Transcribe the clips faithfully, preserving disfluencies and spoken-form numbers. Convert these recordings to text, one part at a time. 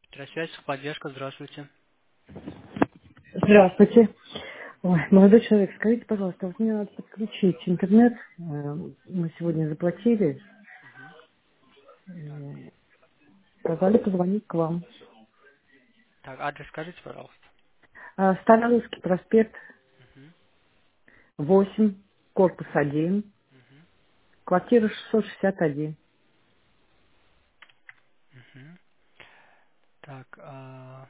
Трансвязь, поддержка, здравствуйте. Здравствуйте. Ой, молодой человек, скажите, пожалуйста, вот мне надо подключить интернет. Э, Мы сегодня заплатили. Так, Э, Сказали позвонить к вам. так, адрес скажите, пожалуйста. А, Старорусский проспект, Мгм, восемь, корпус один, мгм, квартира шестьсот шестьдесят один. мгм. Так, а,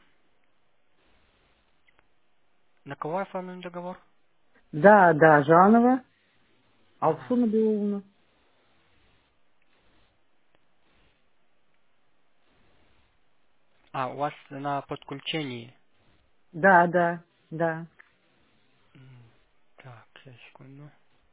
на кого оформлен договор? Да, да, Жанова, Ага. Алсуна Беловна. А, у вас на подключении. Да, да, да. М, Так, сейчас, секунду.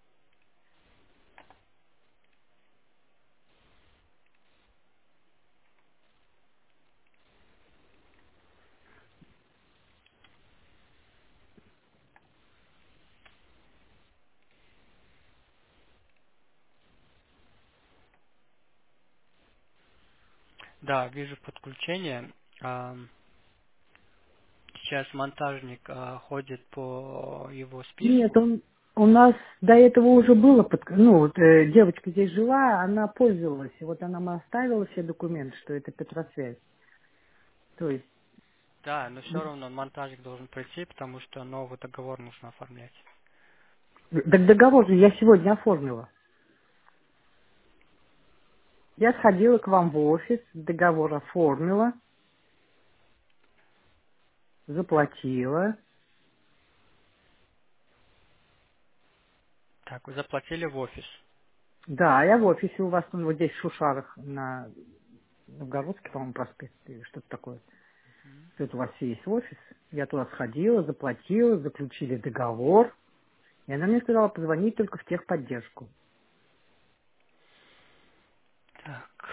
Да, вижу подключение. Ам, Сейчас монтажник а, ходит по его Нет, списку. он у нас до этого уже было, под- ну, вот, э, девочка здесь жила, она пользовалась, и вот она мне оставила все документы, что это Петросвязь. То есть Да, но все равно монтажник должен прийти, потому что новый договор нужно оформлять. так договор же я сегодня оформила. Я сходила к вам в офис, договор оформила, заплатила. Так, вы заплатили в офис. Да, я в офисе у вас, ну, вот здесь в Шушарах, на Новгородский, по-моему, проспект или что-то такое. Мгм. Тут у вас есть офис. Я туда сходила, заплатила, заключили договор. И она мне сказала позвонить только в техподдержку. Так.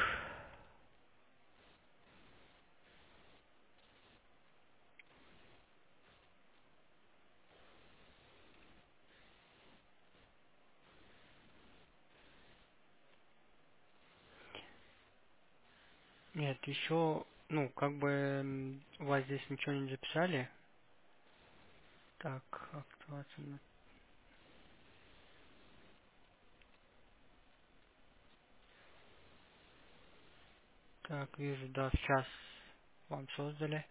Нет, еще, ну, как бы м, у вас здесь ничего не записали. Так, активация. на- Так, вижу, да, сейчас вам создали.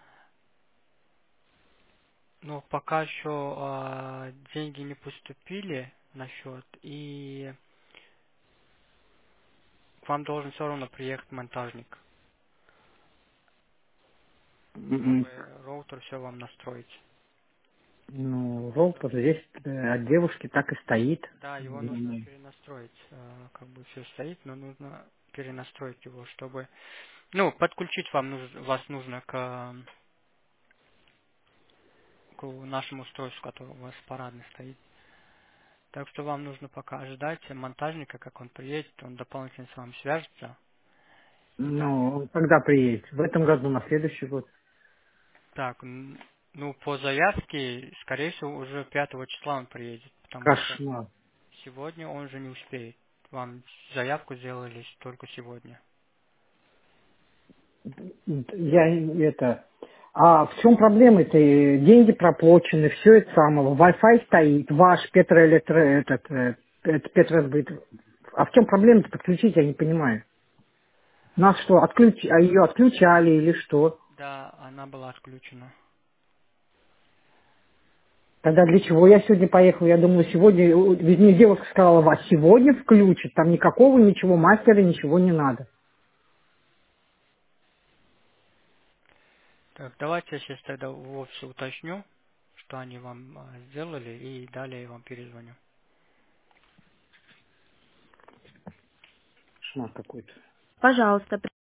Но пока еще а, деньги не поступили на счет, и к вам должен все равно приехать монтажник, М, чтобы роутер все вам настроить. Ну, роутер здесь э, от девушки так и стоит. Да, его нужно М, перенастроить. а, Как бы все стоит, но нужно перенастроить его, чтобы... Ну, подключить вам нуж- вас нужно к к нашему устройству, которое у вас парадный стоит. Так что вам нужно пока ожидать монтажника, как он приедет, он дополнительно с вами свяжется. И далее. Ну, когда приедет? В этом году, на следующий год. Так, н- ну по заявке, скорее всего, уже пятого числа он приедет, потому что Кошмар. сегодня он же не успеет. Вам заявку сделали только сегодня. Я это... А в чем проблема-то? Э, Деньги проплачены, все это самое. Wi-Fi стоит, ваш Петроэлектро... Этот, э, это Петросбыт. А в чем проблема-то подключить, я не понимаю. Нас что, отключ... а ее отключали или что? Да, она была отключена. Тогда для чего я сегодня поехал? Я думала, сегодня... э, Ведь мне девушка сказала, вас сегодня включат, там никакого ничего, мастера ничего не надо. Так, давайте я сейчас тогда в офисе уточню, что они вам а, сделали, и далее я вам перезвоню. Шмат какой-то. Пожалуйста,